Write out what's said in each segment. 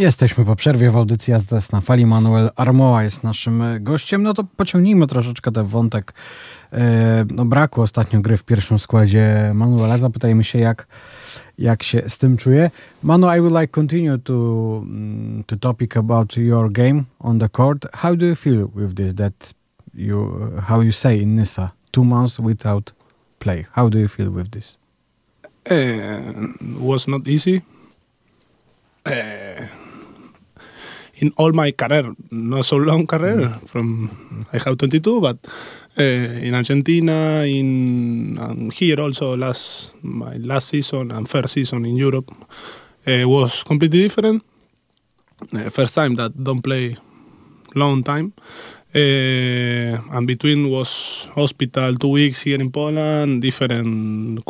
Jesteśmy po przerwie w audycji Jazda na Fali. Manuel Armoa jest naszym gościem. No to pociągnijmy troszeczkę ten wątek braku ostatnio gry w pierwszym składzie Manuela. Zapytajmy się, jak się z tym czuje. Manu, I would like continue to topic about your game on the court. How do you feel with this, that how you say in Nysa, 2 months without play? How do you feel with this? Was not easy. In all my career, not so long career, I have 22, but in Argentina, and here also my last season and first season in Europe was completely different. First time that don't play long time. And between was hospital 2 weeks here in Poland, different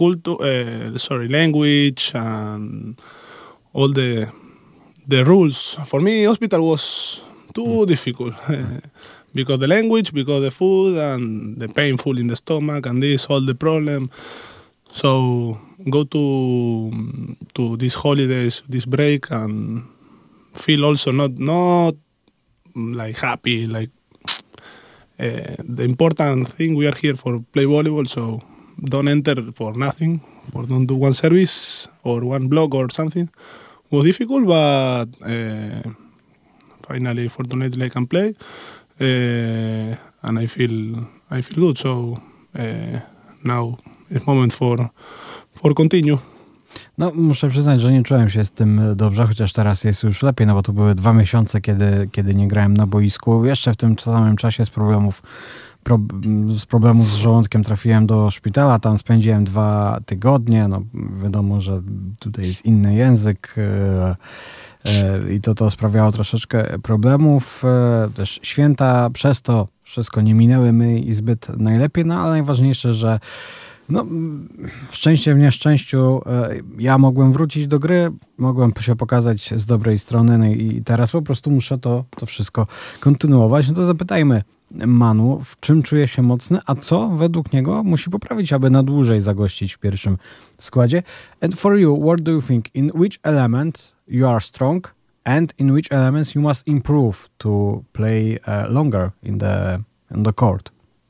language and all the rules. For me, hospital was too difficult because the language, because the food, and the painful in the stomach, and all the problem. So go to these holidays, this break, and feel also not like happy. Like the important thing, we are here for play volleyball, so don't enter for nothing, or don't do one service or one block or something. Was difficult, but finally, fortunately, I can play, and I feel good. So now it's moment for continue. No, muszę przyznać, że nie czułem się z tym dobrze, chociaż teraz jest już lepiej, no bo to były 2 miesiące, kiedy nie grałem na boisku. Jeszcze w tym samym czasie z problemów z żołądkiem trafiłem do szpitala, tam spędziłem 2 tygodnie, no wiadomo, że tutaj jest inny język i to sprawiało troszeczkę problemów. Też święta przez to wszystko nie minęły mi zbyt najlepiej, no ale najważniejsze, że w szczęście w nieszczęściu ja mogłem wrócić do gry, mogłem się pokazać z dobrej strony, no i teraz po prostu muszę to wszystko kontynuować. No to zapytajmy Manu, w czym czuje się mocny, a co według niego musi poprawić, aby na dłużej zagościć w pierwszym składzie. And for you, what do you think? In which element you are strong and in which elements you must improve to play longer in the court?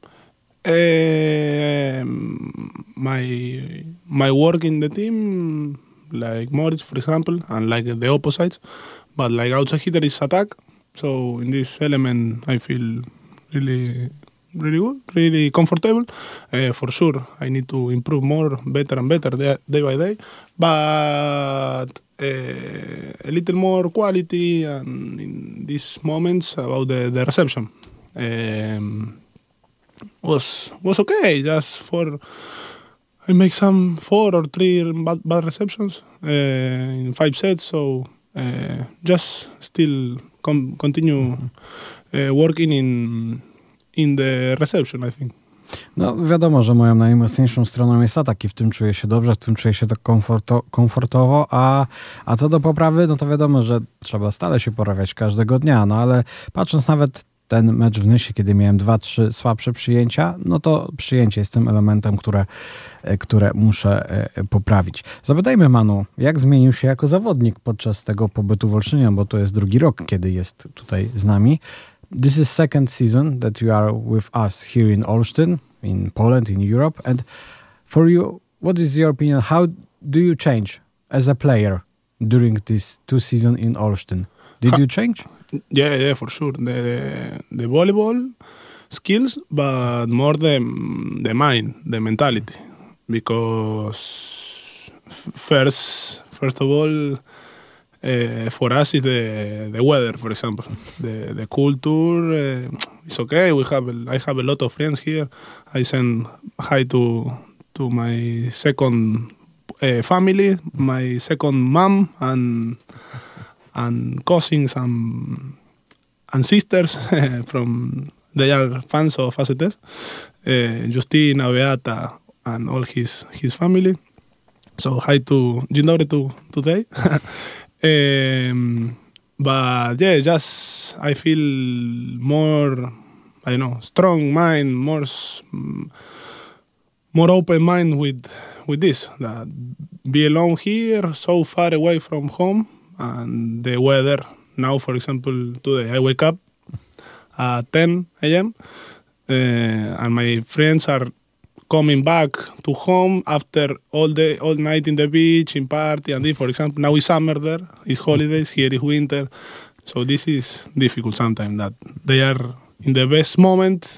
My work in the team, like Moritz, for example, and like the opposite, but like outside hitter is attack. So in this element, I feel really good, really comfortable. For sure, I need to improve more, better and better day by day, but a little more quality, and in these moments about the reception. Was okay. Just I make some 4 or 3 bad receptions in 5 sets. So just still continue working in the reception, I think. No wiadomo, że moją najmocniejszą stroną jest atak i w tym czuję się dobrze, w tym czuję się tak komfortowo, a co do poprawy, no to wiadomo, że trzeba stale się poprawiać każdego dnia, no ale patrząc nawet ten mecz w Nysie, kiedy miałem 2-3 słabsze przyjęcia, no to przyjęcie jest tym elementem, które muszę poprawić. Zapytajmy Manu, jak zmienił się jako zawodnik podczas tego pobytu w Olsztynie, bo to jest 2. rok, kiedy jest tutaj z nami. This is 2nd season that you are with us here in Olsztyn, in Poland, in Europe. And for you, what is your opinion? How do you change as a player during these 2 seasons in Olsztyn? Did you change? Yeah, for sure. The volleyball skills, but more the mind, the mentality. Because first of all, for us is the weather, for example. The culture, it's okay. I have a lot of friends here. I send hi to my second family, my second mom, and cousins and sisters they are fans of ACTS, Justina, Beata, and all his family. So hi to dzień dobry today. But yeah, just I feel more, I know, strong mind, more open mind with this. That be alone here, so far away from home, and the weather. Now, for example, today I wake up at 10 a.m. And my friends are coming back to home after all night in the beach, in party, and this, for example, now it's summer there, it's holidays, here is winter. So this is difficult sometimes that they are in the best moment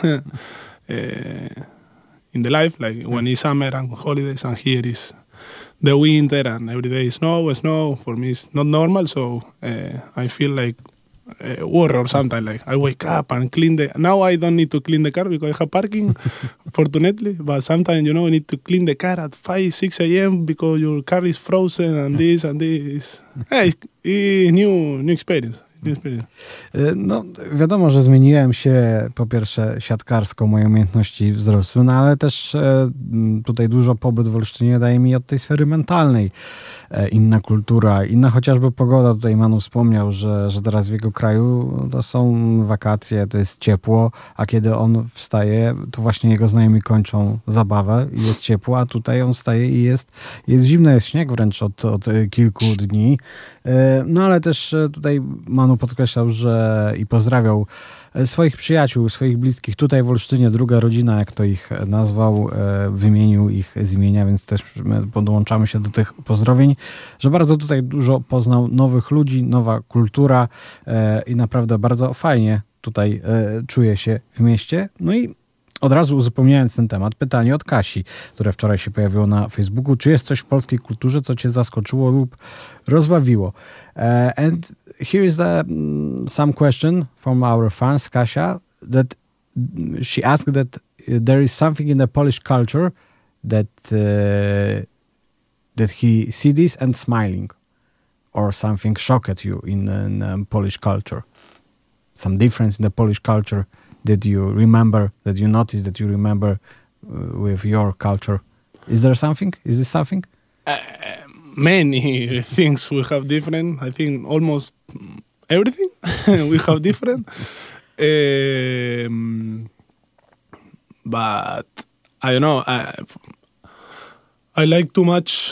in the life, like when it's summer and holidays, and here is the winter and every day snow. For me, it's not normal, so I feel like war or something. Like I wake up and now I don't need to clean the car because I have parking, fortunately. But sometimes, you need to clean the car at 5, 6 a.m. because your car is frozen and this and this. Hey, new experience. No, wiadomo, że zmieniłem się, po pierwsze siatkarsko, moje umiejętności wzrosły, no ale też tutaj dużo pobyt w Olsztynie daje mi od tej sfery mentalnej. Inna kultura, inna chociażby pogoda. Tutaj Manu wspomniał, że teraz w jego kraju to są wakacje, to jest ciepło, a kiedy on wstaje, to właśnie jego znajomi kończą zabawę i jest ciepło, a tutaj on wstaje i jest zimno, jest śnieg wręcz od kilku dni. No ale też tutaj Manu podkreślał, że i pozdrawiał swoich przyjaciół, swoich bliskich tutaj w Olsztynie, druga rodzina, jak to ich nazwał, wymienił ich z imienia, więc też my podłączamy się do tych pozdrowień, że bardzo tutaj dużo poznał nowych ludzi, nowa kultura i naprawdę bardzo fajnie tutaj czuje się w mieście. No i od razu uzupełniając ten temat, pytanie od Kasi, które wczoraj się pojawiło na Facebooku. Czy jest coś w polskiej kulturze, co cię zaskoczyło lub rozbawiło? And here is some question from our fans, Kasia, that she asked that there is something in the Polish culture that he see this and smiling, or something shocked you in Polish culture. Some difference in the Polish culture that you remember, that you notice, that you remember with your culture. Is there something? Is this something? Many things we have different. I think almost everything we have different. But I don't know. I like too much.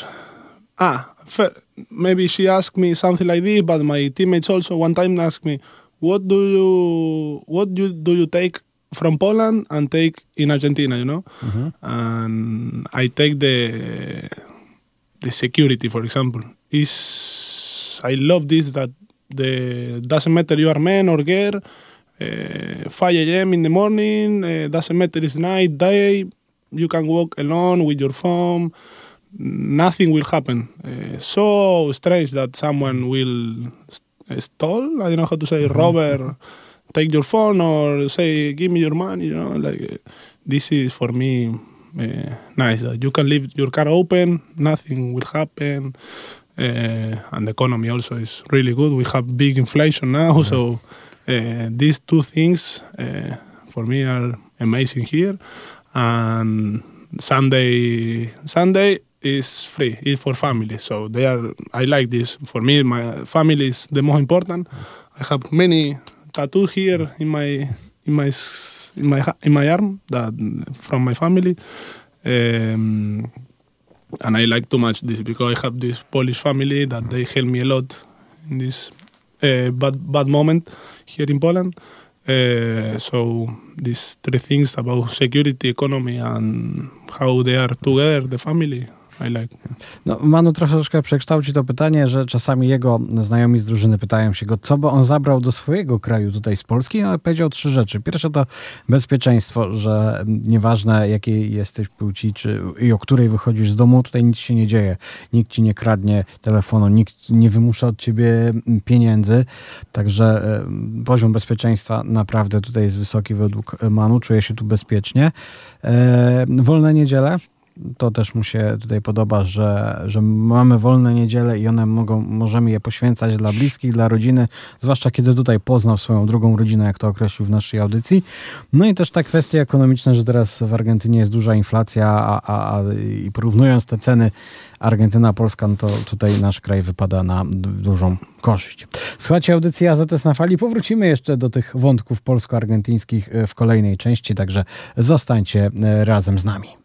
Maybe she asked me something like this, but my teammates also one time asked me, what do you take from Poland and take in Argentina, Mm-hmm. And I take the security, for example. I love this, that doesn't matter you are man or girl, 5 a.m. in the morning, doesn't matter it's night, day, you can walk alone with your phone, nothing will happen. So strange that someone will stole, I don't know how to say, robber, take your phone or say, give me your money, this is for me nice, that you can leave your car open, nothing will happen, and the economy also is really good. We have big inflation now, so these two things for me are amazing here. And Sunday is free. It's for family, so I like this. For me, my family is the most important. I have many tattoos here in my arm that from my family, and I like too much this because I have this Polish family that they help me a lot in this bad moment here in Poland. So these three things about security, economy, and how they are together, the family, I like. No, Manu troszeczkę przekształci to pytanie, że czasami jego znajomi z drużyny pytają się go, co by on zabrał do swojego kraju tutaj z Polski, no, powiedział 3 rzeczy. Pierwsze to bezpieczeństwo, że nieważne jakiej jesteś płci, i o której wychodzisz z domu, tutaj nic się nie dzieje. Nikt ci nie kradnie telefonu, nikt nie wymusza od ciebie pieniędzy, także poziom bezpieczeństwa naprawdę tutaj jest wysoki według Manu, czuje się tu bezpiecznie. Wolne niedziele. To też mu się tutaj podoba, że mamy wolne niedziele i możemy je poświęcać dla bliskich, dla rodziny, zwłaszcza kiedy tutaj poznał swoją drugą rodzinę, jak to określił w naszej audycji. No i też ta kwestia ekonomiczna, że teraz w Argentynie jest duża inflacja, i porównując te ceny Argentyna-Polska, no to tutaj nasz kraj wypada na dużą korzyść. Słuchajcie audycji AZS na fali. Powrócimy jeszcze do tych wątków polsko-argentyńskich w kolejnej części, także zostańcie razem z nami.